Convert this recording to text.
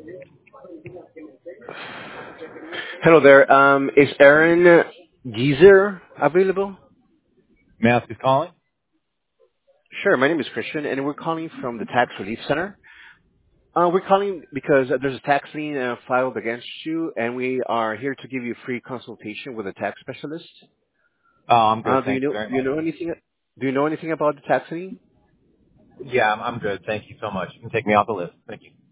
Hello there. Is Aaron Geezer available? May I ask who's calling? Sure. My name is Christian, and we're calling from the Tax Relief Center. We're calling because there's a tax lien filed against you, and we are here to give you a free consultation with a tax specialist. Oh, I'm good. Do you Thank you know very do you much. know anything? Do you know anything about the tax lien? Yeah, I'm good. Thank you so much. You can take me off the list. Thank you.